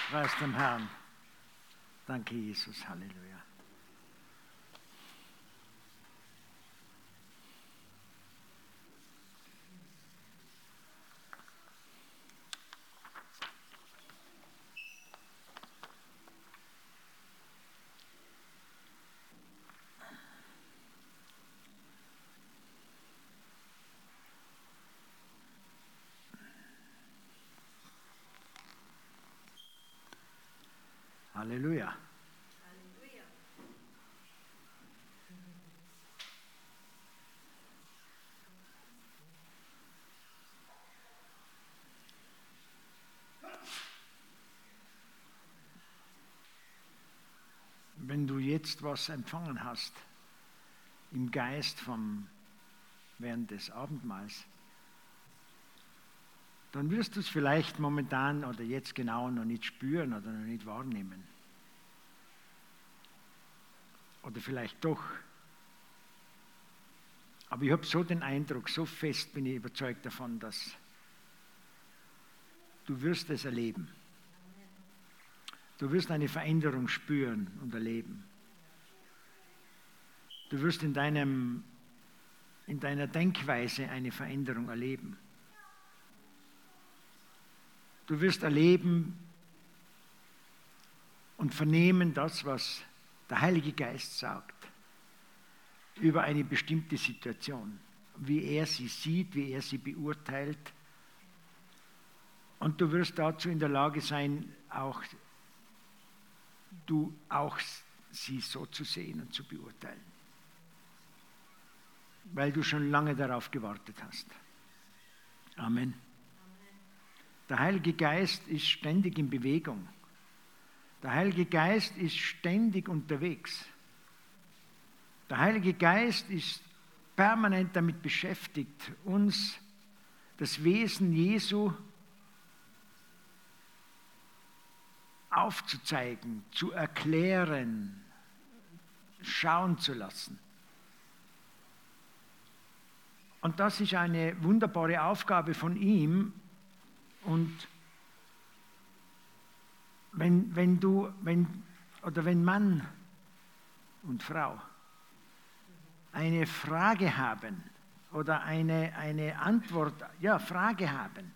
Preis dem Herrn. Danke, Jesus. Halleluja. Halleluja. Wenn du jetzt was empfangen hast im Geist während des Abendmahls, dann wirst du es vielleicht momentan oder jetzt genau noch nicht spüren oder noch nicht wahrnehmen. Oder vielleicht doch. Aber ich habe so den Eindruck, so fest bin ich überzeugt davon, dass du wirst es erleben. Du wirst eine Veränderung spüren und erleben. Du wirst in deiner Denkweise eine Veränderung erleben. Du wirst erleben und vernehmen das, was der Heilige Geist sagt über eine bestimmte Situation, wie er sie sieht, wie er sie beurteilt. Und du wirst dazu in der Lage sein, auch sie so zu sehen und zu beurteilen, weil du schon lange darauf gewartet hast. Amen. Der Heilige Geist ist ständig in Bewegung. Der Heilige Geist ist ständig unterwegs. Der Heilige Geist ist permanent damit beschäftigt, uns das Wesen Jesu aufzuzeigen, zu erklären, schauen zu lassen. Und das ist eine wunderbare Aufgabe von ihm. Und wenn Mann und Frau eine Frage haben oder eine Frage haben,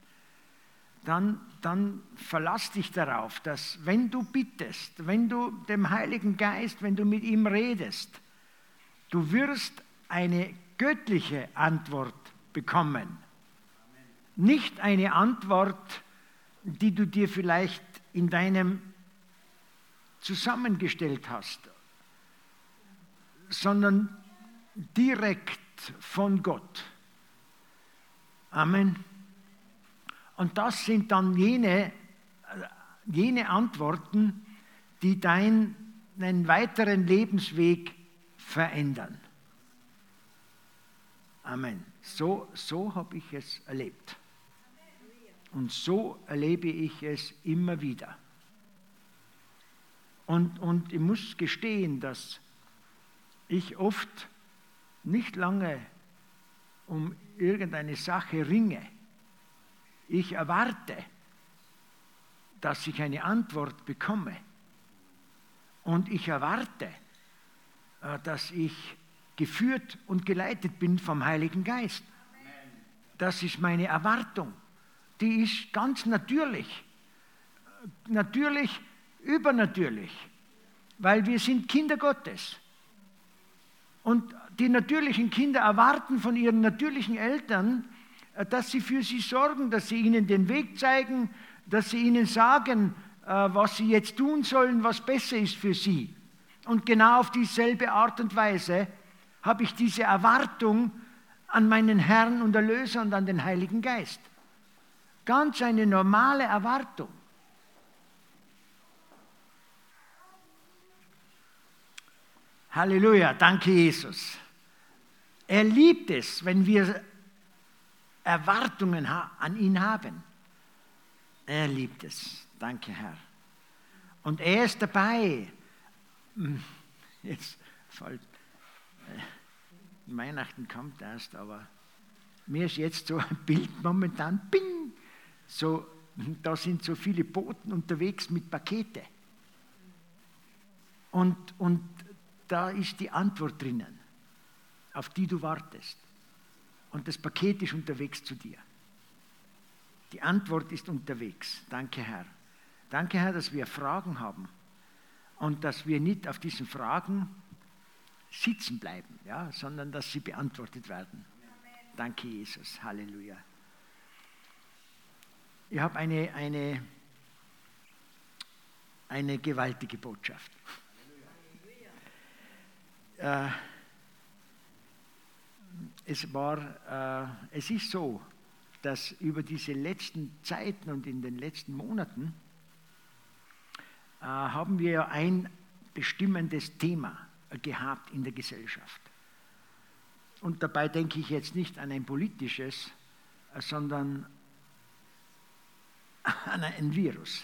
dann verlass dich darauf, dass wenn du bittest, wenn du dem Heiligen Geist, wenn du mit ihm redest, du wirst eine göttliche Antwort bekommen. Nicht eine Antwort, die du dir vielleicht in deinem zusammengestellt hast, sondern direkt von Gott. Amen. Und das sind dann jene Antworten, die deinen weiteren Lebensweg verändern. Amen. So habe ich es erlebt. Und so erlebe ich es immer wieder. Und ich muss gestehen, dass ich oft nicht lange um irgendeine Sache ringe. Ich erwarte, dass ich eine Antwort bekomme. Und ich erwarte, dass ich geführt und geleitet bin vom Heiligen Geist. Das ist meine Erwartung. Die ist ganz natürlich. Natürlich, übernatürlich. Weil wir sind Kinder Gottes. Und die natürlichen Kinder erwarten von ihren natürlichen Eltern, dass sie für sie sorgen, dass sie ihnen den Weg zeigen, dass sie ihnen sagen, was sie jetzt tun sollen, was besser ist für sie. Und genau auf dieselbe Art und Weise habe ich diese Erwartung an meinen Herrn und Erlöser und an den Heiligen Geist. Ganz eine normale Erwartung. Halleluja, danke Jesus. Er liebt es, wenn wir Erwartungen an ihn haben. Er liebt es. Danke, Herr. Und er ist dabei. Jetzt fällt Weihnachten kommt erst, aber mir ist jetzt so ein Bild momentan, bing, so da sind so viele Boten unterwegs mit Pakete. Und da ist die Antwort drinnen, auf die du wartest. Und das Paket ist unterwegs zu dir. Die Antwort ist unterwegs. Danke, Herr. Danke, Herr, dass wir Fragen haben und dass wir nicht auf diesen Fragen sitzen bleiben, ja, sondern dass sie beantwortet werden. Amen. Danke, Jesus. Halleluja. Ich habe eine gewaltige Botschaft. Es ist so, dass über diese letzten Zeiten und in den letzten Monaten haben wir ein bestimmendes Thema gehabt in der Gesellschaft. Und dabei denke ich jetzt nicht an ein politisches, sondern an ein Virus.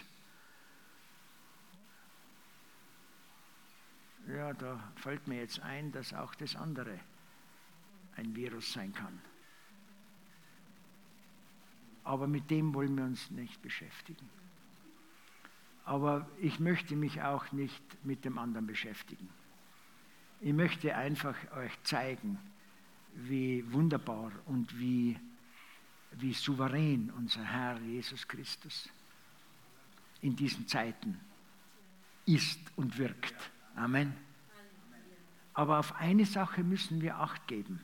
Ja, da fällt mir jetzt ein, dass auch das andere ein Virus sein kann. Aber mit dem wollen wir uns nicht beschäftigen. Aber ich möchte mich auch nicht mit dem anderen beschäftigen. Ich möchte einfach euch zeigen, wie wunderbar und wie souverän unser Herr Jesus Christus in diesen Zeiten ist und wirkt. Amen. Aber auf eine Sache müssen wir Acht geben.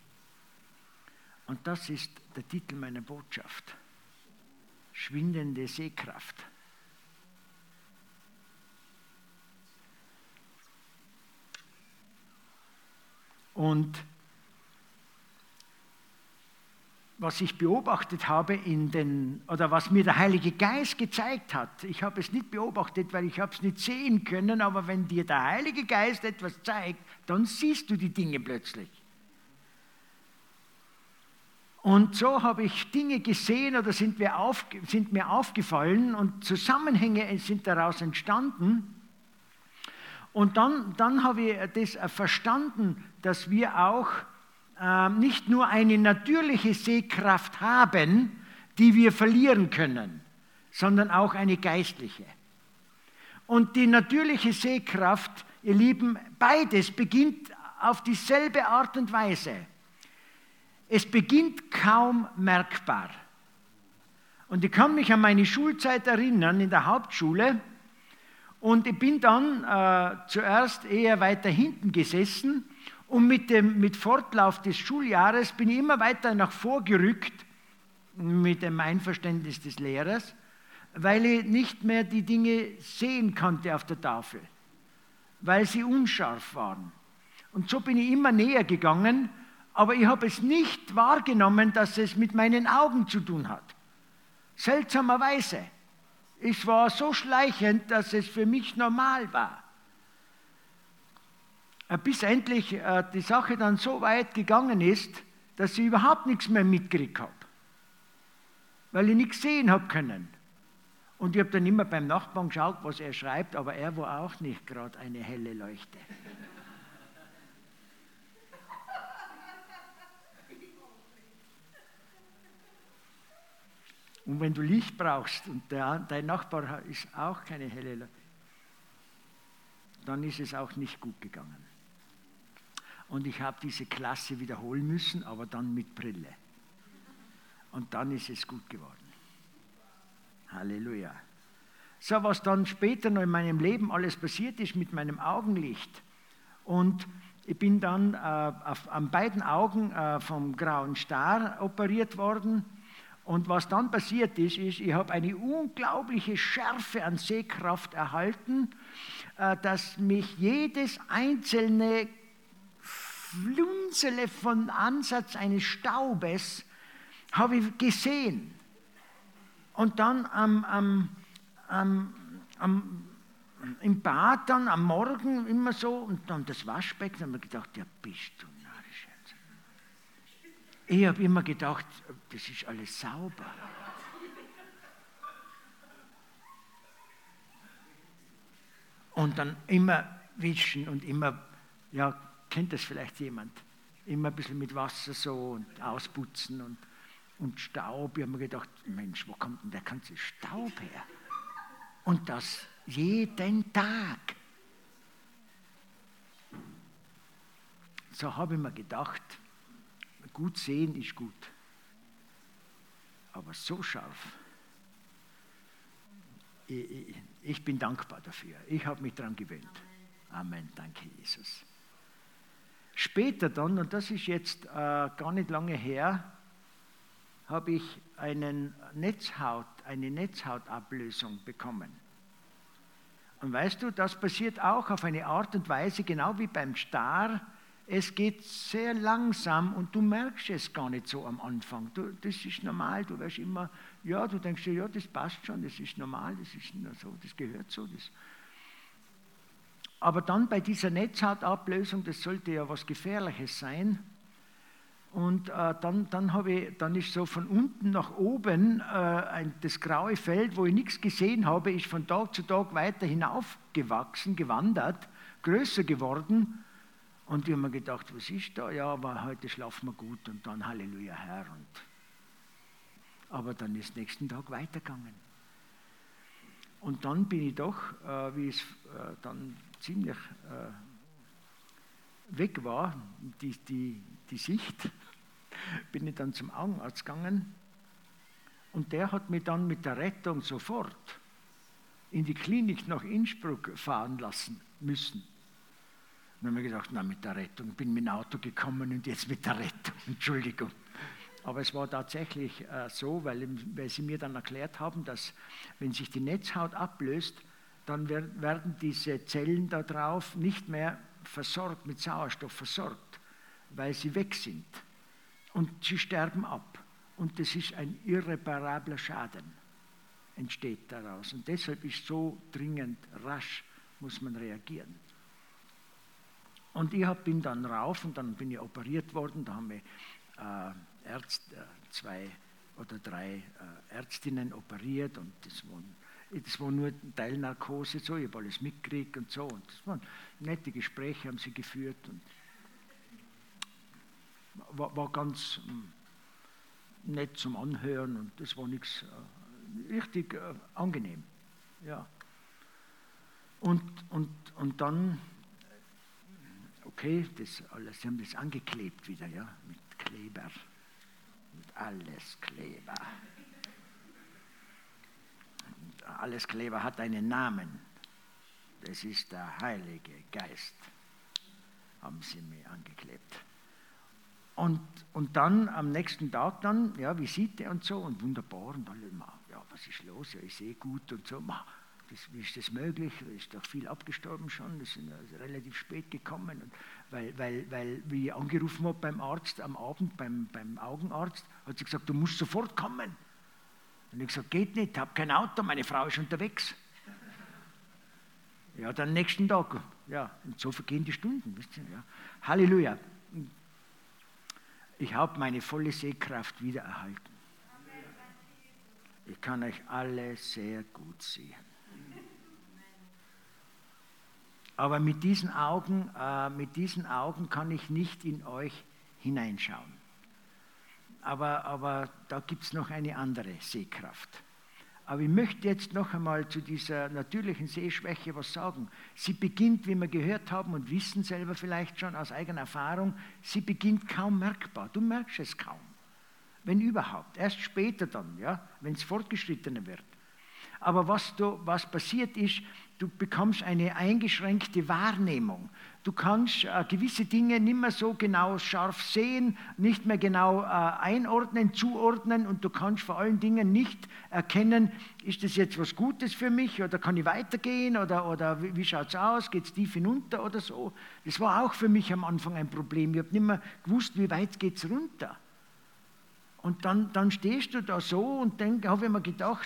Und das ist der Titel meiner Botschaft. Schwindende Sehkraft. Und was ich beobachtet habe oder was mir der Heilige Geist gezeigt hat, ich habe es nicht beobachtet, weil ich habe es nicht sehen können, aber wenn dir der Heilige Geist etwas zeigt, dann siehst du die Dinge plötzlich. Und so habe ich Dinge gesehen oder sind mir aufgefallen und Zusammenhänge sind daraus entstanden. Und dann habe ich das verstanden, dass wir auch nicht nur eine natürliche Sehkraft haben, die wir verlieren können, sondern auch eine geistliche. Und die natürliche Sehkraft, ihr Lieben, beides beginnt auf dieselbe Art und Weise. Es beginnt kaum merkbar. Und ich kann mich an meine Schulzeit erinnern in der Hauptschule. Und ich bin dann zuerst eher weiter hinten gesessen und mit Fortlauf des Schuljahres bin ich immer weiter nach vorgerückt mit dem Einverständnis des Lehrers, weil ich nicht mehr die Dinge sehen konnte auf der Tafel, weil sie unscharf waren. Und so bin ich immer näher gegangen, aber ich habe es nicht wahrgenommen, dass es mit meinen Augen zu tun hat. Seltsamerweise. Es war so schleichend, dass es für mich normal war. Bis endlich die Sache dann so weit gegangen ist, dass ich überhaupt nichts mehr mitgekriegt habe. Weil ich nichts sehen habe können. Und ich habe dann immer beim Nachbarn geschaut, was er schreibt, aber er war auch nicht gerade eine helle Leuchte. Und wenn du Licht brauchst und dein Nachbar ist auch keine helle Leuchte, dann ist es auch nicht gut gegangen. Und ich habe diese Klasse wiederholen müssen, aber dann mit Brille. Und dann ist es gut geworden. Halleluja. So, was dann später noch in meinem Leben alles passiert ist mit meinem Augenlicht. Und ich bin dann an beiden Augen vom grauen Star operiert worden. Und was dann passiert ist, ich habe eine unglaubliche Schärfe an Sehkraft erhalten, dass mich jedes einzelne Flunzele von Ansatz eines Staubes habe ich gesehen. Und dann im Bad dann am Morgen immer so und dann das Waschbecken, da habe ich gedacht, ja bist du narrisch. Ich habe immer gedacht, das ist alles sauber. Und dann immer wischen und immer, ja, kennt das vielleicht jemand, immer ein bisschen mit Wasser so und ausputzen. und Staub. Ich habe mir gedacht, Mensch, wo kommt denn der ganze Staub her? Und das jeden Tag. So habe ich mir gedacht, gut sehen ist gut. Aber so scharf. Ich bin dankbar dafür. Ich habe mich daran gewöhnt. Amen, danke Jesus. Später dann, und das ist jetzt gar nicht lange her, habe ich eine Netzhautablösung bekommen. Und weißt du, das passiert auch auf eine Art und Weise, genau wie beim Star. Es geht sehr langsam und du merkst es gar nicht so am Anfang. Das ist normal, du wirst immer, ja, du denkst dir, ja, das passt schon, das ist normal, das ist nur so, das gehört so. Aber dann bei dieser Netzhautablösung, das sollte ja was Gefährliches sein. Und dann ist so von unten nach oben das graue Feld, wo ich nichts gesehen habe, ist von Tag zu Tag weiter hinaufgewachsen, gewandert, größer geworden. Und ich habe mir gedacht, was ist da? Ja, aber heute schlafen wir gut und dann Halleluja Herr. Aber dann ist nächsten Tag weitergegangen. Und dann bin ich doch, wie es dann ziemlich weg war, die Sicht, bin ich dann zum Augenarzt gegangen und der hat mich dann mit der Rettung sofort in die Klinik nach Innsbruck fahren lassen müssen. Dann habe ich gedacht, na mit der Rettung, ich bin mit dem Auto gekommen und jetzt mit der Rettung, Entschuldigung. Aber es war tatsächlich so, weil sie mir dann erklärt haben, dass wenn sich die Netzhaut ablöst, dann werden diese Zellen da drauf nicht mehr versorgt, mit Sauerstoff versorgt, weil sie weg sind. Und sie sterben ab. Und das ist ein irreparabler Schaden, entsteht daraus. Und deshalb ist so dringend, rasch muss man reagieren. Und ich bin dann rauf und dann bin ich operiert worden. Da haben wir 2 oder 3 Ärztinnen operiert und das war nur Teilnarkose, so, ich habe alles mitgekriegt und so. Und das waren nette Gespräche, haben sie geführt und war ganz nett zum Anhören und das war nichts richtig angenehm. Ja. Und dann, okay, sie haben das angeklebt wieder, ja, mit Kleber, mit alles Kleber. Und alles Kleber hat einen Namen. Das ist der Heilige Geist, haben sie mir angeklebt. Und dann am nächsten Tag dann, ja, Visite und so und wunderbar und alle, ja, was ist los? Ja, ich sehe gut und so. Wie ist das möglich? Da ist doch viel abgestorben schon, das sind also relativ spät gekommen. Und weil wie ich angerufen habe beim Arzt am Abend, beim Augenarzt, hat sie gesagt, du musst sofort kommen. Und ich gesagt, geht nicht, ich habe kein Auto, meine Frau ist unterwegs. Ja, dann nächsten Tag. Ja, und so vergehen die Stunden. Wisst ihr, ja. Halleluja. Ich habe meine volle Sehkraft wiedererhalten. Ich kann euch alle sehr gut sehen. Aber mit diesen Augen kann ich nicht in euch hineinschauen. Aber da gibt es noch eine andere Sehkraft. Aber ich möchte jetzt noch einmal zu dieser natürlichen Sehschwäche was sagen. Sie beginnt, wie wir gehört haben und wissen selber vielleicht schon aus eigener Erfahrung, sie beginnt kaum merkbar. Du merkst es kaum, wenn überhaupt. Erst später dann, ja, wenn es fortgeschrittener wird. Aber was passiert ist, du bekommst eine eingeschränkte Wahrnehmung. Du kannst gewisse Dinge nicht mehr so genau scharf sehen, nicht mehr genau einordnen, zuordnen und du kannst vor allen Dingen nicht erkennen, ist das jetzt was Gutes für mich oder kann ich weitergehen oder wie schaut es aus, geht es tief hinunter oder so. Das war auch für mich am Anfang ein Problem. Ich habe nicht mehr gewusst, wie weit geht es runter. Und dann stehst du da so und habe ich mir gedacht,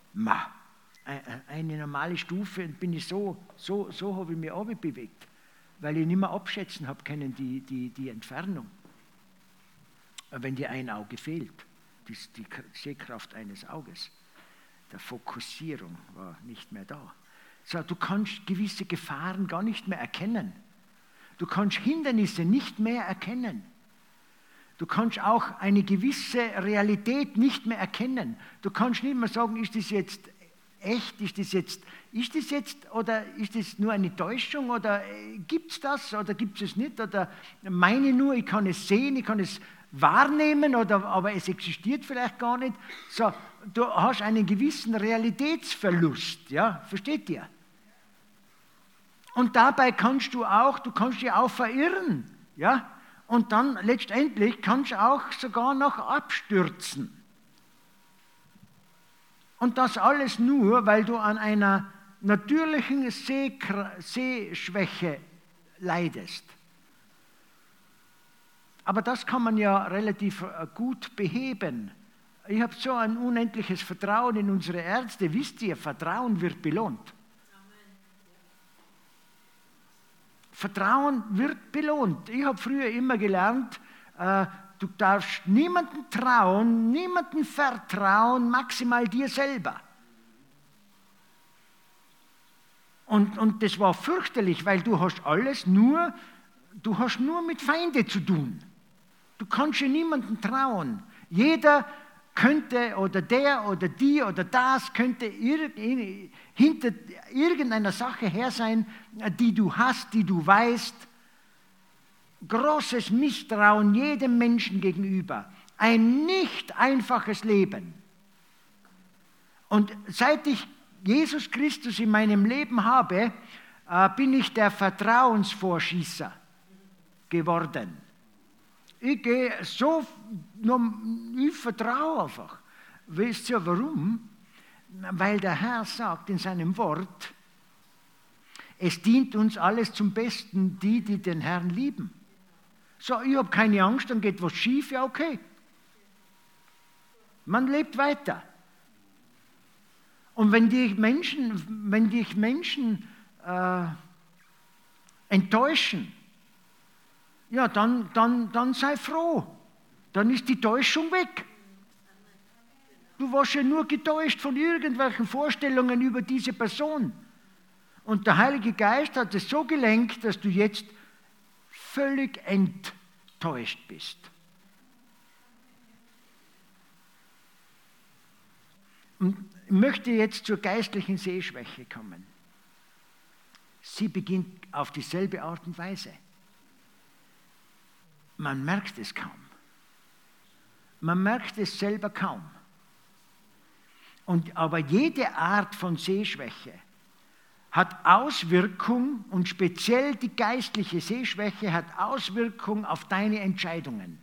eine normale Stufe und bin ich so habe ich mich bewegt, weil ich nicht mehr abschätzen habe können, die Entfernung. Wenn dir ein Auge fehlt, die Sehkraft eines Auges, der Fokussierung war nicht mehr da. So, du kannst gewisse Gefahren gar nicht mehr erkennen. Du kannst Hindernisse nicht mehr erkennen. Du kannst auch eine gewisse Realität nicht mehr erkennen. Du kannst nicht mehr sagen, ist das jetzt echt, ist das jetzt oder ist das nur eine Täuschung oder gibt es das oder gibt es nicht oder meine nur, ich kann es sehen, ich kann es wahrnehmen, aber es existiert vielleicht gar nicht. So, du hast einen gewissen Realitätsverlust, ja, versteht ihr? Und dabei kannst du dich auch verirren, ja, und dann letztendlich kannst du auch sogar noch abstürzen. Und das alles nur, weil du an einer natürlichen Sehschwäche leidest. Aber das kann man ja relativ gut beheben. Ich habe so ein unendliches Vertrauen in unsere Ärzte. Wisst ihr, Vertrauen wird belohnt. Vertrauen wird belohnt. Ich habe früher immer gelernt, du darfst niemandem trauen, niemandem vertrauen, maximal dir selber. Und das war fürchterlich, weil du hast nur mit Feinden zu tun. Du kannst ja niemandem trauen. Jeder könnte oder der oder die oder das könnte hinter irgendeiner Sache her sein, die du hast, die du weißt. Großes Misstrauen jedem Menschen gegenüber. Ein nicht einfaches Leben. Und seit ich Jesus Christus in meinem Leben habe, bin ich der Vertrauensvorschießer geworden. Ich vertraue einfach. Wisst ihr warum? Weil der Herr sagt in seinem Wort, es dient uns alles zum Besten, die den Herrn lieben. So, ich habe keine Angst, dann geht was schief, ja okay. Man lebt weiter. Und wenn dich Menschen enttäuschen, ja, dann sei froh. Dann ist die Täuschung weg. Du warst ja nur getäuscht von irgendwelchen Vorstellungen über diese Person. Und der Heilige Geist hat es so gelenkt, dass du jetzt völlig enttäuscht bist. Und ich möchte jetzt zur geistlichen Sehschwäche kommen. Sie beginnt auf dieselbe Art und Weise. Man merkt es kaum. Man merkt es selber kaum. Aber jede Art von Sehschwäche hat Auswirkung und speziell die geistliche Sehschwäche hat Auswirkung auf deine Entscheidungen.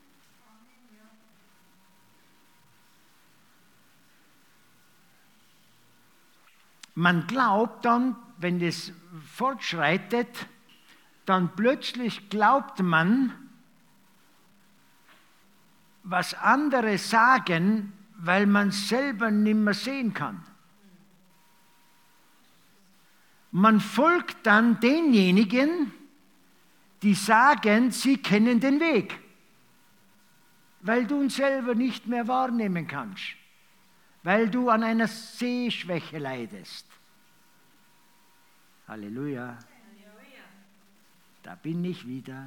Man glaubt dann, wenn es fortschreitet, dann plötzlich glaubt man, was andere sagen, weil man es selber nicht mehr sehen kann. Man folgt dann denjenigen, die sagen, sie kennen den Weg, weil du ihn selber nicht mehr wahrnehmen kannst, weil du an einer Sehschwäche leidest. Halleluja. Da bin ich wieder.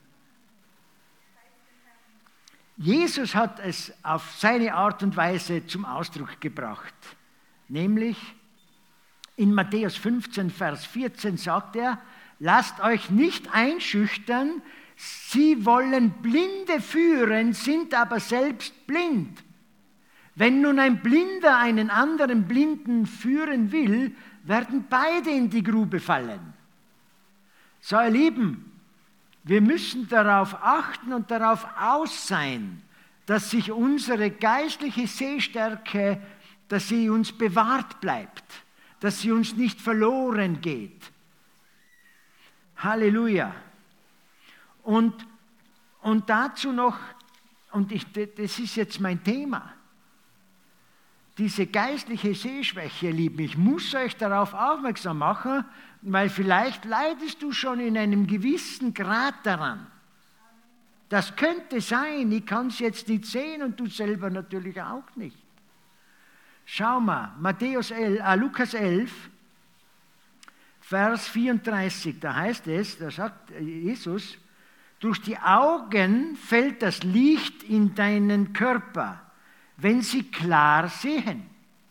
Jesus hat es auf seine Art und Weise zum Ausdruck gebracht, nämlich in Matthäus 15, Vers 14 sagt er, lasst euch nicht einschüchtern, sie wollen Blinde führen, sind aber selbst blind. Wenn nun ein Blinder einen anderen Blinden führen will, werden beide in die Grube fallen. So, ihr Lieben, wir müssen darauf achten und darauf aus sein, dass sich unsere geistliche Sehstärke, dass sie uns bewahrt bleibt, dass sie uns nicht verloren geht. Halleluja. Und dazu noch, das ist jetzt mein Thema, diese geistliche Sehschwäche, ihr Lieben, ich muss euch darauf aufmerksam machen, weil vielleicht leidest du schon in einem gewissen Grad daran. Das könnte sein, ich kann es jetzt nicht sehen und du selber natürlich auch nicht. Schau mal, Lukas 11, Vers 34, da heißt es, da sagt Jesus, Durch die Augen fällt das Licht in deinen Körper, wenn sie klar sehen.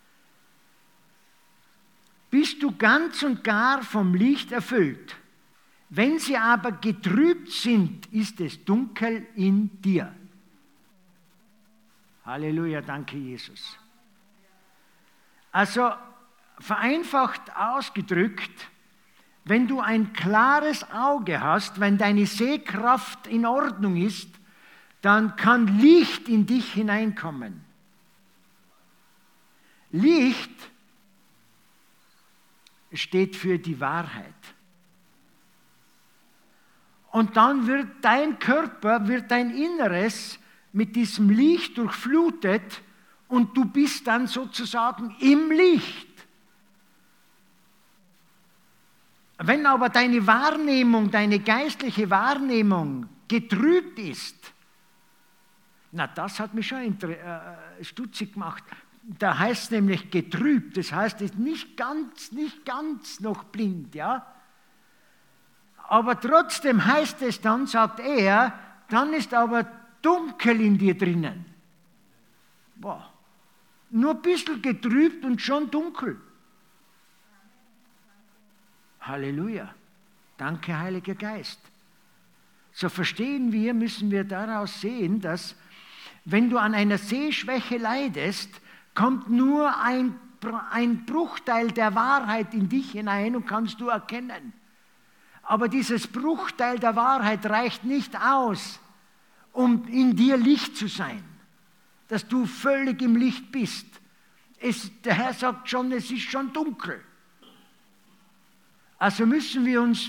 Bist du ganz und gar vom Licht erfüllt. Wenn sie aber getrübt sind, ist es dunkel in dir. Halleluja, danke Jesus. Also vereinfacht ausgedrückt, wenn du ein klares Auge hast, wenn deine Sehkraft in Ordnung ist, dann kann Licht in dich hineinkommen. Licht steht für die Wahrheit. Und dann wird dein Körper, wird dein Inneres mit diesem Licht durchflutet und du bist dann sozusagen im Licht. Wenn aber deine Wahrnehmung, deine geistliche Wahrnehmung getrübt ist, na, das hat mich schon stutzig gemacht. Da heißt es nämlich getrübt, das heißt, es ist nicht ganz noch blind, ja. Aber trotzdem heißt es dann, sagt er, dann ist aber dunkel in dir drinnen. Boah. Nur ein bisschen getrübt und schon dunkel. Halleluja. Danke, Heiliger Geist. So verstehen wir, müssen wir daraus sehen, dass wenn du an einer Sehschwäche leidest, kommt nur ein Bruchteil der Wahrheit in dich hinein und kannst du erkennen. Aber dieses Bruchteil der Wahrheit reicht nicht aus, um in dir Licht zu sein, dass du völlig im Licht bist. Der Herr sagt schon, es ist schon dunkel. Also müssen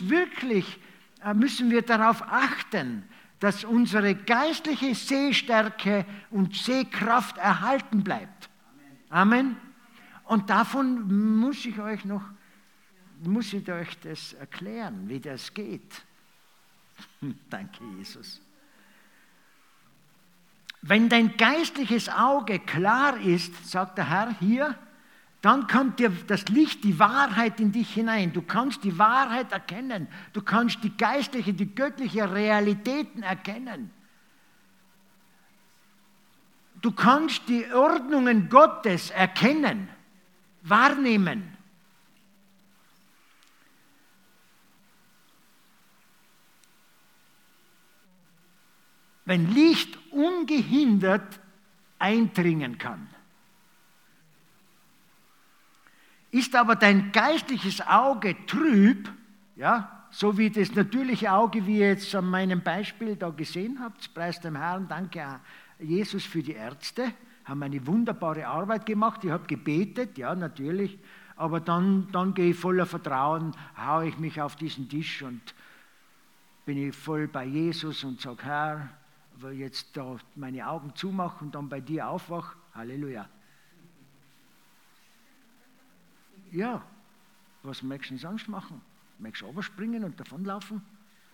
wir darauf achten, dass unsere geistliche Sehstärke und Sehkraft erhalten bleibt. Amen. Und davon muss ich euch das erklären, wie das geht. Danke, Jesus. Wenn dein geistliches Auge klar ist, sagt der Herr hier, dann kommt dir das Licht, die Wahrheit in dich hinein. Du kannst die Wahrheit erkennen. Du kannst die geistliche, die göttliche Realitäten erkennen. Du kannst die Ordnungen Gottes erkennen, wahrnehmen. Wenn Licht ungehindert eindringen kann, ist aber dein geistliches Auge trüb, ja, so wie das natürliche Auge, wie ihr jetzt an meinem Beispiel da gesehen habt, preist dem Herrn, danke Jesus für die Ärzte, haben eine wunderbare Arbeit gemacht, ich habe gebetet, ja natürlich, aber dann gehe ich voller Vertrauen, haue ich mich auf diesen Tisch und bin ich voll bei Jesus und sage, Herr, weil jetzt da meine Augen zumache und dann bei dir aufwache, Halleluja. Ja, was möchtest du uns Angst machen? Möchtest du runterspringen und davonlaufen?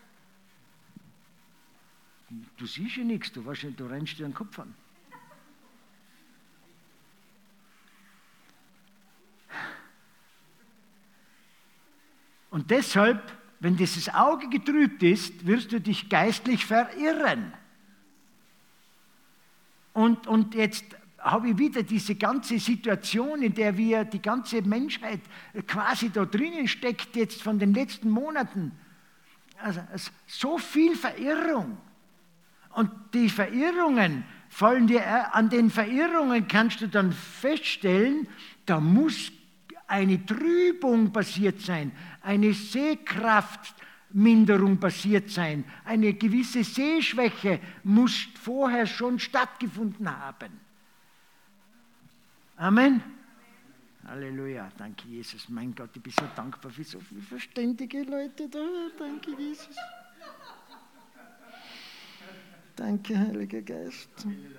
Du siehst ja nichts, du rennst dir den Kopf an. Und deshalb, wenn dieses Auge getrübt ist, wirst du dich geistlich verirren. Und jetzt habe ich wieder diese ganze Situation, in der die ganze Menschheit quasi da drinnen steckt, jetzt von den letzten Monaten. Also so viel Verirrung. Und die Verirrungen, an den Verirrungen kannst du dann feststellen, da muss eine Trübung passiert sein, eine Sehkraftminderung passiert sein, eine gewisse Sehschwäche muss vorher schon stattgefunden haben. Amen. Halleluja, danke Jesus. Mein Gott, ich bin so dankbar für so viele verständige Leute da. Danke Jesus. Danke, Heiliger Geist.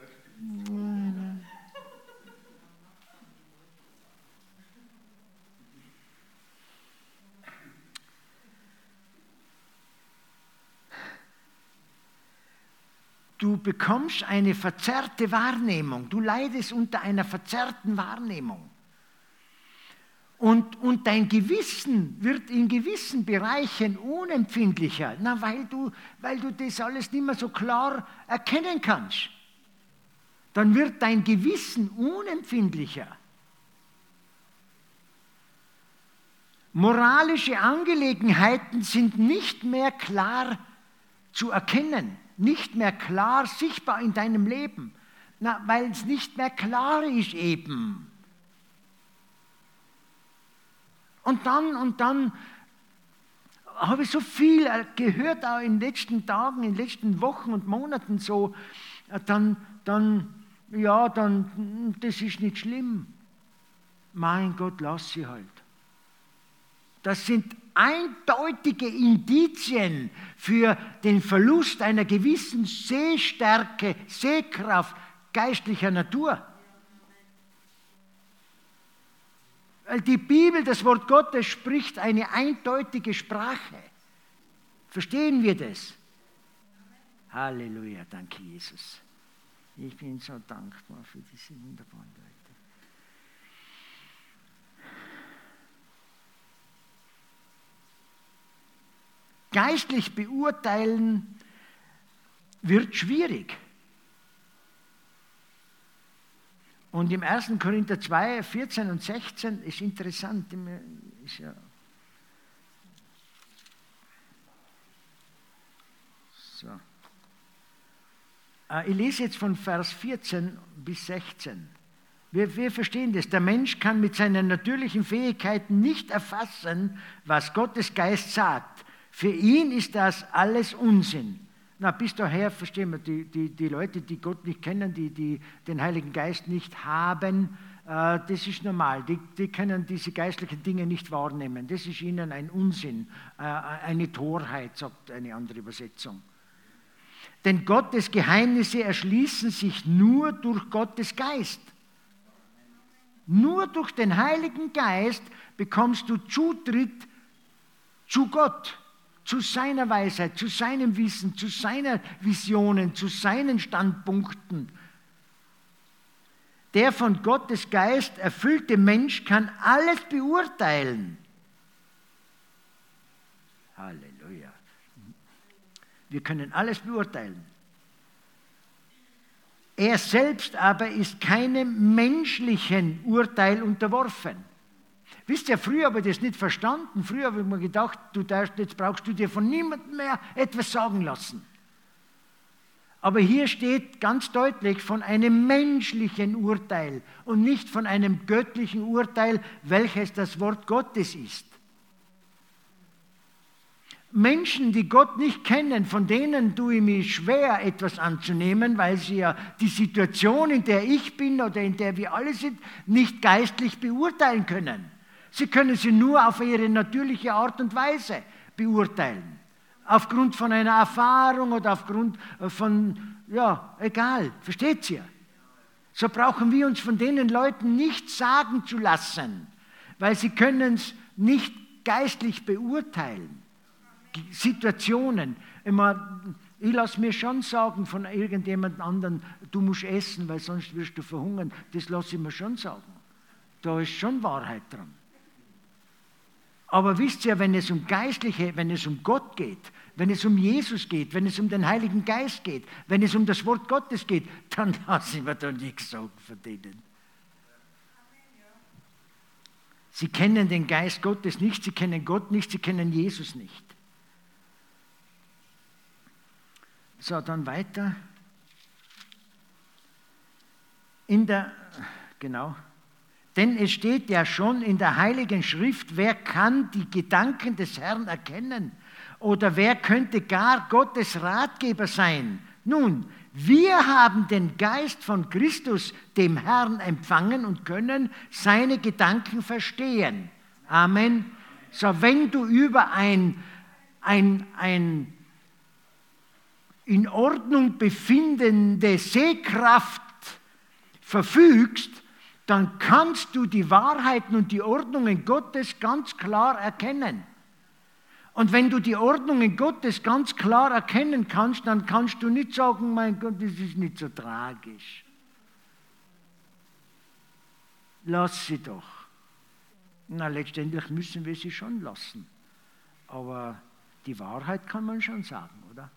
Du bekommst eine verzerrte Wahrnehmung. Du leidest unter einer verzerrten Wahrnehmung. Und dein Gewissen wird in gewissen Bereichen unempfindlicher, weil du das alles nicht mehr so klar erkennen kannst. Dann wird dein Gewissen unempfindlicher. Moralische Angelegenheiten sind nicht mehr klar zu erkennen, nicht mehr klar sichtbar in deinem Leben, weil es nicht mehr klar ist eben. Und dann habe ich so viel gehört, auch in den letzten Tagen, in den letzten Wochen und Monaten so, das ist nicht schlimm. Mein Gott, lass sie halt. Das sind eindeutige Indizien für den Verlust einer gewissen Sehstärke, Sehkraft geistlicher Natur. Die Bibel, das Wort Gottes, spricht eine eindeutige Sprache. Verstehen wir das? Halleluja, danke Jesus. Ich bin so dankbar für diese wunderbaren Leute. Geistlich beurteilen wird schwierig. Und im 1. Korinther 2, 14 und 16 ist interessant. Ich lese jetzt von Vers 14 bis 16. Wir verstehen das. Der Mensch kann mit seinen natürlichen Fähigkeiten nicht erfassen, was Gottes Geist sagt. Für ihn ist das alles Unsinn. Bis daher verstehen wir, die Leute, die Gott nicht kennen, die den Heiligen Geist nicht haben, das ist normal. Die können diese geistlichen Dinge nicht wahrnehmen. Das ist ihnen ein Unsinn, eine Torheit, sagt eine andere Übersetzung. Denn Gottes Geheimnisse erschließen sich nur durch Gottes Geist. Nur durch den Heiligen Geist bekommst du Zutritt zu Gott, zu seiner Weisheit, zu seinem Wissen, zu seinen Visionen, zu seinen Standpunkten. Der von Gottes Geist erfüllte Mensch kann alles beurteilen. Halleluja. Wir können alles beurteilen. Er selbst aber ist keinem menschlichen Urteil unterworfen. Wisst ihr, früher habe ich das nicht verstanden. Früher habe ich mir gedacht, jetzt brauchst du dir von niemandem mehr etwas sagen lassen. Aber hier steht ganz deutlich von einem menschlichen Urteil und nicht von einem göttlichen Urteil, welches das Wort Gottes ist. Menschen, die Gott nicht kennen, von denen tue ich mich schwer, etwas anzunehmen, weil sie ja die Situation, in der ich bin oder in der wir alle sind, nicht geistlich beurteilen können. Sie können sie nur auf ihre natürliche Art und Weise beurteilen. Aufgrund von einer Erfahrung oder aufgrund von, egal, versteht ihr? So brauchen wir uns von denen Leuten nicht sagen zu lassen, weil sie können es nicht geistlich beurteilen. Situationen. Ich lasse mir schon sagen von irgendjemand anderen, du musst essen, weil sonst wirst du verhungern. Das lasse ich mir schon sagen. Da ist schon Wahrheit dran. Aber wisst ihr, wenn es um Geistliche, wenn es um Gott geht, wenn es um Jesus geht, wenn es um den Heiligen Geist geht, wenn es um das Wort Gottes geht, dann lasse ich mir da nichts sagen von denen. Sie kennen den Geist Gottes nicht, sie kennen Gott nicht, sie kennen Jesus nicht. So, dann weiter. Denn es steht ja schon in der Heiligen Schrift, wer kann die Gedanken des Herrn erkennen? Oder wer könnte gar Gottes Ratgeber sein? Nun, wir haben den Geist von Christus, dem Herrn, empfangen und können seine Gedanken verstehen. Amen. So, wenn du über ein in Ordnung befindende Sehkraft verfügst, dann kannst du die Wahrheiten und die Ordnungen Gottes ganz klar erkennen. Und wenn du die Ordnungen Gottes ganz klar erkennen kannst, dann kannst du nicht sagen, mein Gott, das ist nicht so tragisch. Lass sie doch. Na, letztendlich müssen wir sie schon lassen. Aber die Wahrheit kann man schon sagen, oder?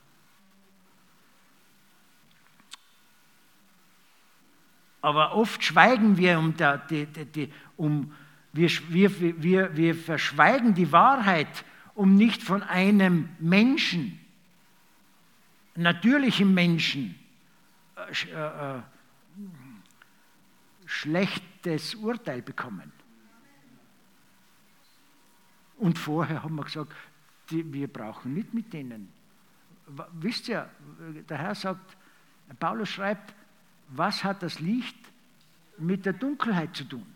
Aber oft schweigen wir wir verschweigen die Wahrheit, um nicht von einem Menschen, natürlichen Menschen, schlechtes Urteil bekommen. Und vorher haben wir gesagt, wir brauchen nicht mit denen. Wisst ihr, der Herr sagt, Paulus schreibt, was hat das Licht mit der Dunkelheit zu tun?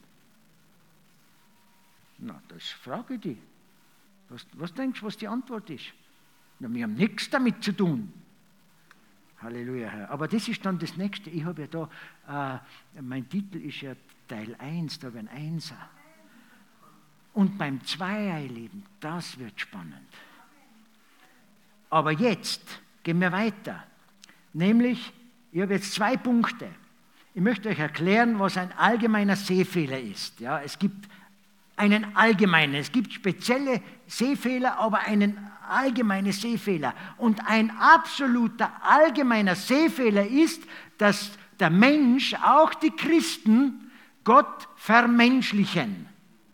Na, das frage ich dich. Was denkst du, was die Antwort ist? Na, wir haben nichts damit zu tun. Halleluja, Herr. Aber das ist dann das Nächste. Ich habe ja da, mein Titel ist ja Teil 1, da habe ich ein Einser. Und beim Zweierleben, das wird spannend. Aber jetzt gehen wir weiter. Nämlich, ich habe jetzt 2 Punkte. Ich möchte euch erklären, was ein allgemeiner Sehfehler ist. Ja, es gibt einen allgemeinen, es gibt spezielle Sehfehler, aber einen allgemeinen Sehfehler. Und ein absoluter allgemeiner Sehfehler ist, dass der Mensch, auch die Christen, Gott vermenschlichen.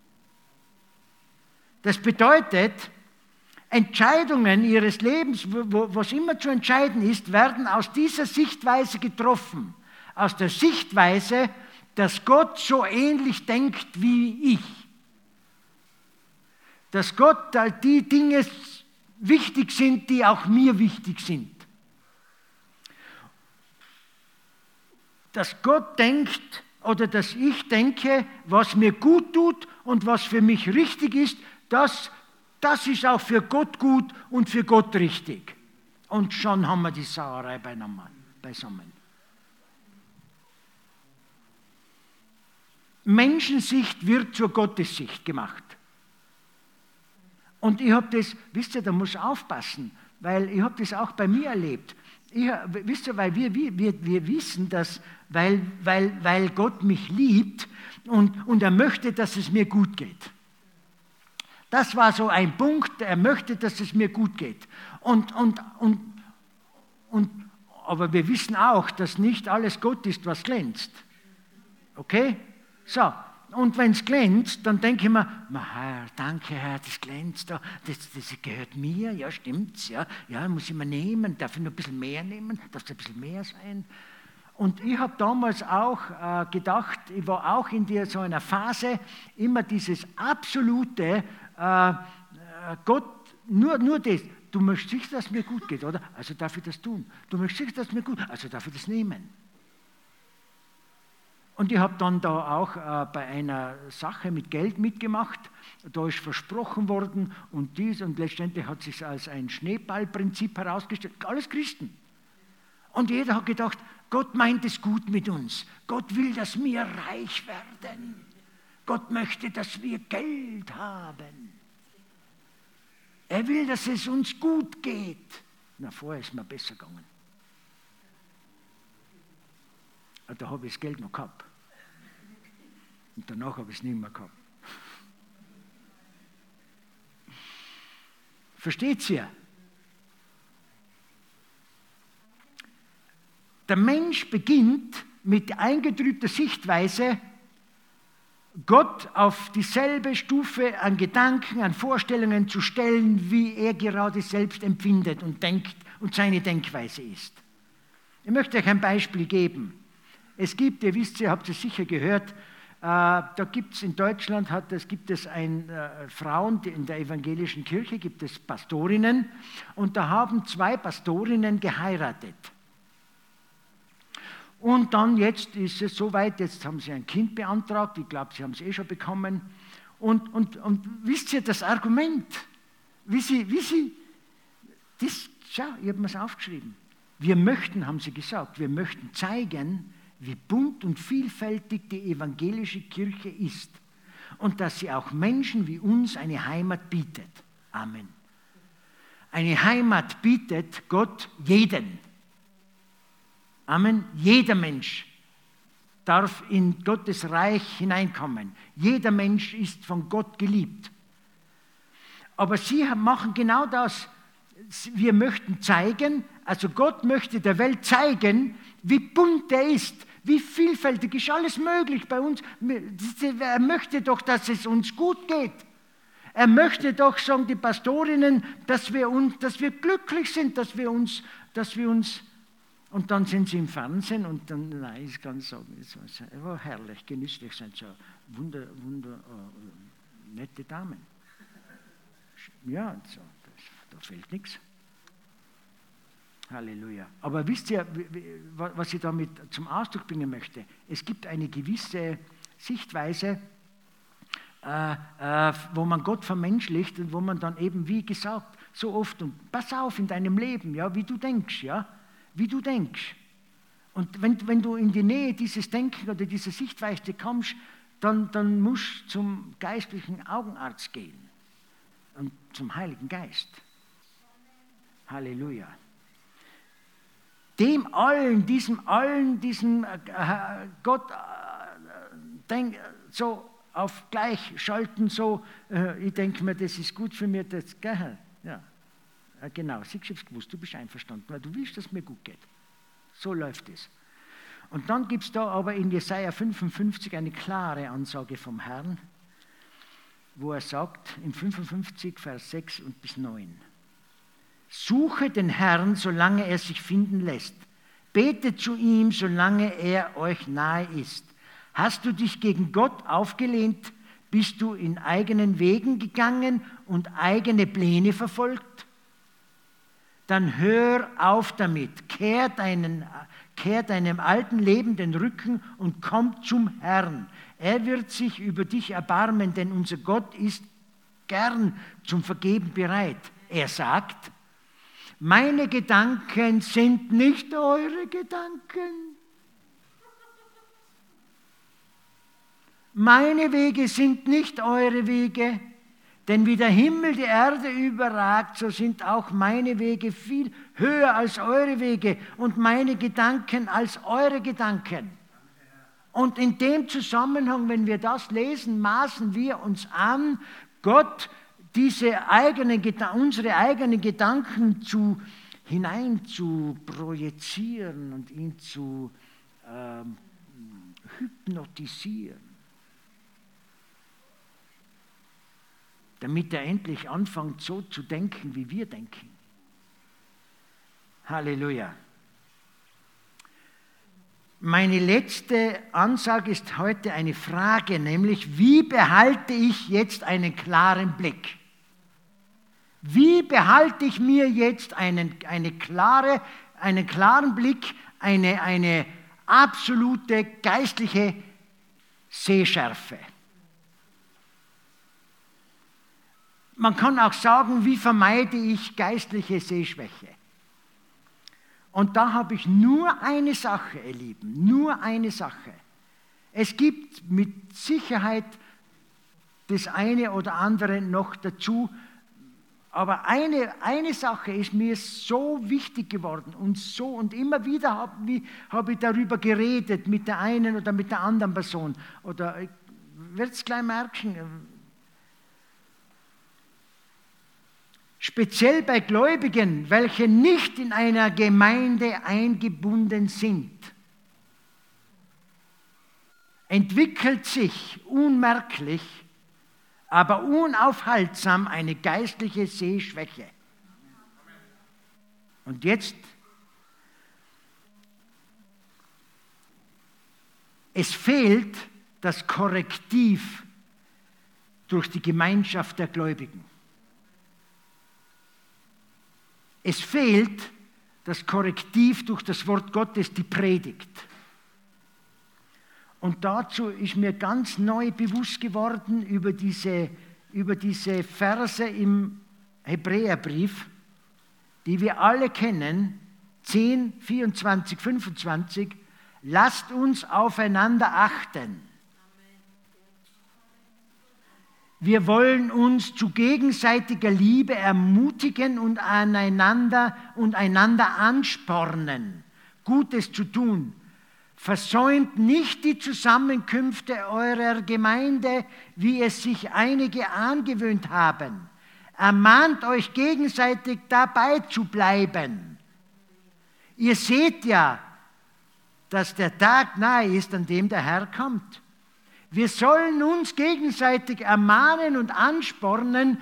Das bedeutet, Entscheidungen ihres Lebens, was immer zu entscheiden ist, werden aus dieser Sichtweise getroffen. Aus der Sichtweise, dass Gott so ähnlich denkt wie ich. Dass Gott die Dinge wichtig sind, die auch mir wichtig sind. Dass Gott denkt oder dass ich denke, was mir gut tut und was für mich richtig ist, das ist auch für Gott gut und für Gott richtig. Und schon haben wir die Sauerei beisammen. Menschensicht wird zur Gottessicht gemacht. Und ich habe das, wisst ihr, da muss ich aufpassen, weil ich habe das auch bei mir erlebt. Wisst ihr, weil wir wissen, dass, weil Gott mich liebt und er möchte, dass es mir gut geht. Das war so ein Punkt, er möchte, dass es mir gut geht. Aber wir wissen auch, dass nicht alles Gott ist, was glänzt. Okay? So, und wenn es glänzt, dann denke ich mir, Herr, danke Herr, das glänzt da, das gehört mir, ja stimmt's, ja, muss ich mal nehmen, darf ich noch ein bisschen mehr nehmen, darf es ein bisschen mehr sein? Und ich habe damals auch gedacht, ich war auch in so einer Phase, immer dieses absolute, Gott, nur das, du möchtest sicher, dass es mir gut geht, oder? Also darf ich das tun. Du möchtest sicher, dass es mir gut geht, also darf ich das nehmen. Und ich habe dann da auch bei einer Sache mit Geld mitgemacht. Da ist versprochen worden und letztendlich hat sich als ein Schneeballprinzip herausgestellt. Alles Christen. Und jeder hat gedacht, Gott meint es gut mit uns. Gott will, dass wir reich werden. Gott möchte, dass wir Geld haben. Er will, dass es uns gut geht. Na, vorher ist mir besser gegangen. Da habe ich das Geld noch gehabt. Und danach habe ich es nicht mehr gehabt. Versteht ihr? Der Mensch beginnt mit eingetrübter Sichtweise, Gott auf dieselbe Stufe an Gedanken, an Vorstellungen zu stellen, wie er gerade selbst empfindet und denkt und seine Denkweise ist. Ich möchte euch ein Beispiel geben. Es gibt, ihr wisst, ihr habt es sicher gehört, da gibt es in Deutschland, gibt es Frauen, in der evangelischen Kirche gibt es Pastorinnen und da haben 2 Pastorinnen geheiratet. Und dann jetzt ist es soweit, jetzt haben sie ein Kind beantragt, ich glaube, sie haben es schon bekommen. Und wisst ihr das Argument, schau, ich habe mir es aufgeschrieben. Wir möchten, haben sie gesagt, wir möchten zeigen, wie bunt und vielfältig die evangelische Kirche ist und dass sie auch Menschen wie uns eine Heimat bietet. Amen. Eine Heimat bietet Gott jeden. Amen. Jeder Mensch darf in Gottes Reich hineinkommen. Jeder Mensch ist von Gott geliebt. Aber sie machen genau das. Wir möchten zeigen, also Gott möchte der Welt zeigen, wie bunt er ist, wie vielfältig ist alles möglich bei uns. Er möchte doch, dass es uns gut geht. Er möchte doch, sagen die Pastorinnen, dass wir glücklich sind, dass wir uns, und dann sind sie im Fernsehen und dann, nein, ich kann sagen, es war herrlich, genüsslich, sind so nette Damen. Ja, so, da fehlt nichts. Halleluja. Aber wisst ihr, was ich damit zum Ausdruck bringen möchte? Es gibt eine gewisse Sichtweise, wo man Gott vermenschlicht und wo man dann eben, wie gesagt, so oft, und pass auf in deinem Leben, ja, wie du denkst, ja, wie du denkst. Und wenn du in die Nähe dieses Denken oder dieser Sichtweise kommst, dann musst du zum geistlichen Augenarzt gehen und zum Heiligen Geist. Halleluja. Diesem Gott so auf gleich schalten, so, ich denke mir, das ist gut für mich, das, gell? Ja, genau, siehst du, gewusst, du bist einverstanden, weil du willst, dass es mir gut geht. So läuft es. Und dann gibt es da aber in Jesaja 55 eine klare Ansage vom Herrn, wo er sagt, in 55, Vers 6 und bis 9, suche den Herrn, solange er sich finden lässt. Betet zu ihm, solange er euch nahe ist. Hast du dich gegen Gott aufgelehnt? Bist du in eigenen Wegen gegangen und eigene Pläne verfolgt? Dann hör auf damit. Kehr deinem alten Leben den Rücken und komm zum Herrn. Er wird sich über dich erbarmen, denn unser Gott ist gern zum Vergeben bereit. Er sagt, meine Gedanken sind nicht eure Gedanken. Meine Wege sind nicht eure Wege, denn wie der Himmel die Erde überragt, so sind auch meine Wege viel höher als eure Wege und meine Gedanken als eure Gedanken. Und in dem Zusammenhang, wenn wir das lesen, maßen wir uns an, Gott unsere eigenen Gedanken hinein zu projizieren und ihn zu hypnotisieren, damit er endlich anfängt, so zu denken, wie wir denken. Halleluja. Meine letzte Ansage ist heute eine Frage, nämlich, wie behalte ich jetzt einen klaren Blick? Wie behalte ich mir jetzt einen klaren Blick, eine absolute geistliche Sehschärfe? Man kann auch sagen, wie vermeide ich geistliche Sehschwäche? Und da habe ich nur eine Sache, ihr Lieben, nur eine Sache. Es gibt mit Sicherheit das eine oder andere noch dazu, aber eine Sache ist mir so wichtig geworden und immer wieder habe ich darüber geredet mit der einen oder mit der anderen Person. Oder ich werde es gleich merken. Speziell bei Gläubigen, welche nicht in einer Gemeinde eingebunden sind, entwickelt sich unmerklich, aber unaufhaltsam eine geistliche Sehschwäche. Und jetzt, es fehlt das Korrektiv durch die Gemeinschaft der Gläubigen. Es fehlt das Korrektiv durch das Wort Gottes, die Predigt. Und dazu ist mir ganz neu bewusst geworden über diese Verse im Hebräerbrief, die wir alle kennen, 10, 24, 25, lasst uns aufeinander achten. Wir wollen uns zu gegenseitiger Liebe ermutigen und einander anspornen, Gutes zu tun. Versäumt nicht die Zusammenkünfte eurer Gemeinde, wie es sich einige angewöhnt haben. Ermahnt euch gegenseitig dabei zu bleiben. Ihr seht ja, dass der Tag nahe ist, an dem der Herr kommt. Wir sollen uns gegenseitig ermahnen und anspornen,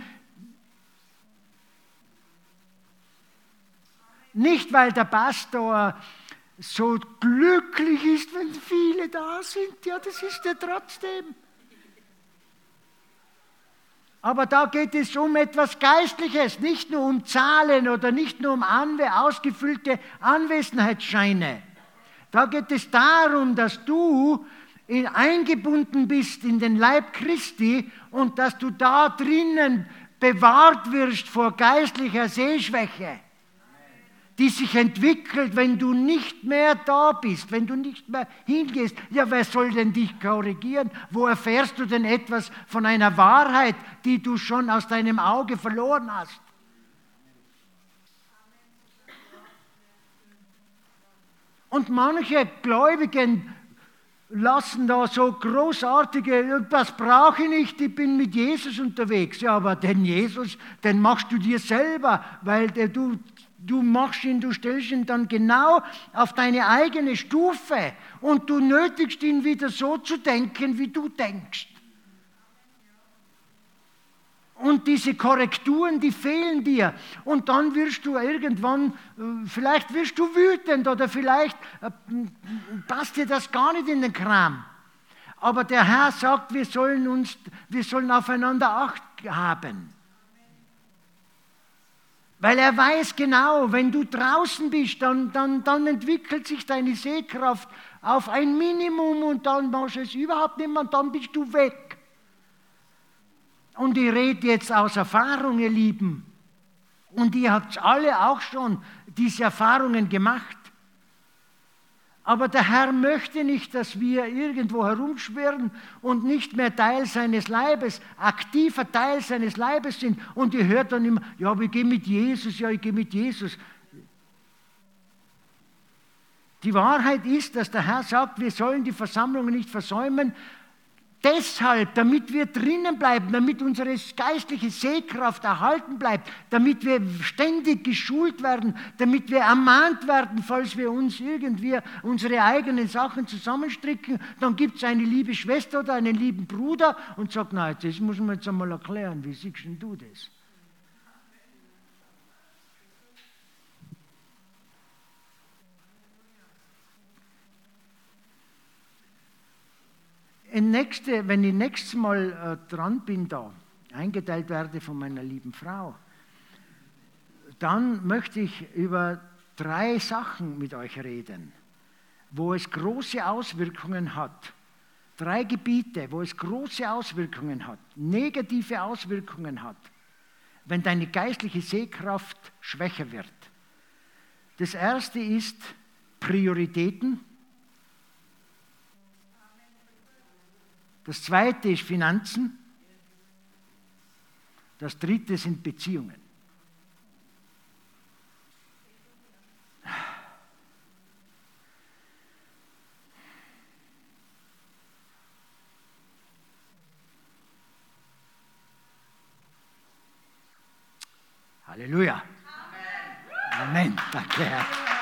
nicht weil der Pastor so glücklich ist, wenn viele da sind, ja, das ist er trotzdem. Aber da geht es um etwas Geistliches, nicht nur um Zahlen oder nicht nur um ausgefüllte Anwesenheitsscheine. Da geht es darum, dass du eingebunden bist in den Leib Christi und dass du da drinnen bewahrt wirst vor geistlicher Sehschwäche, die sich entwickelt, wenn du nicht mehr da bist, wenn du nicht mehr hingehst. Ja, wer soll denn dich korrigieren? Wo erfährst du denn etwas von einer Wahrheit, die du schon aus deinem Auge verloren hast? Und manche Gläubigen lassen da so großartige, das brauche ich nicht, ich bin mit Jesus unterwegs. Ja, aber den Jesus, den machst du dir selber, weil du machst ihn, du stellst ihn dann genau auf deine eigene Stufe und du nötigst ihn wieder so zu denken, wie du denkst. Und diese Korrekturen, die fehlen dir. Und dann wirst du irgendwann, vielleicht wirst du wütend oder vielleicht passt dir das gar nicht in den Kram. Aber der Herr sagt, wir sollen aufeinander Acht haben. Weil er weiß genau, wenn du draußen bist, dann entwickelt sich deine Sehkraft auf ein Minimum und dann machst du es überhaupt nicht mehr und dann bist du weg. Und ich rede jetzt aus Erfahrung, ihr Lieben. Und ihr habt alle auch schon diese Erfahrungen gemacht. Aber der Herr möchte nicht, dass wir irgendwo herumschwirren und nicht mehr Teil seines Leibes, aktiver Teil seines Leibes sind. Und ihr hört dann immer, ja, ich gehe mit Jesus, ja, ich gehe mit Jesus. Die Wahrheit ist, dass der Herr sagt, wir sollen die Versammlungen nicht versäumen. Deshalb, damit wir drinnen bleiben, damit unsere geistliche Sehkraft erhalten bleibt, damit wir ständig geschult werden, damit wir ermahnt werden, falls wir uns irgendwie unsere eigenen Sachen zusammenstricken, dann gibt es eine liebe Schwester oder einen lieben Bruder und sagt, nein, das muss man jetzt einmal erklären, wie siehst denn du das? Wenn ich nächstes Mal dran bin, da eingeteilt werde von meiner lieben Frau, dann möchte ich über 3 Sachen mit euch reden, wo es große Auswirkungen hat. 3 Gebiete, wo es große Auswirkungen hat, negative Auswirkungen hat, wenn deine geistliche Sehkraft schwächer wird. Das erste ist Prioritäten. Das zweite ist Finanzen. Das dritte sind Beziehungen. Halleluja. Amen. Amen. Danke, Herr.